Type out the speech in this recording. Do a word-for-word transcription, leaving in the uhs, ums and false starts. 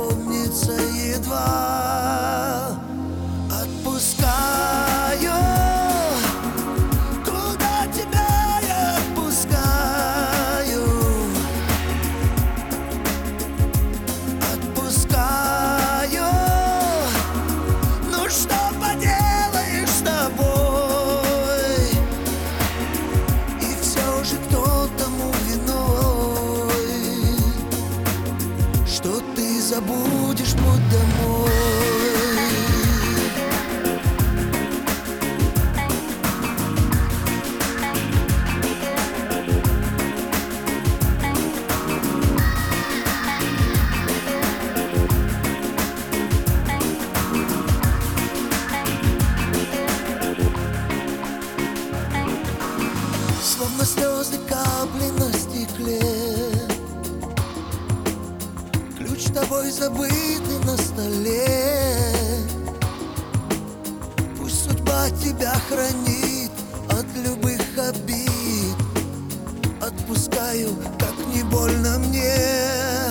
помнится едва. Отпускаю, куда тебя я отпускаю. Отпускаю, ну что поделаешь с тобой. И все же кто тому виной, что ты забудешь путь домой. Словно слезы капли на стекле, ключ тобой забытый на столе. Пусть судьба тебя хранит от любых обид. Отпускаю, как не больно мне.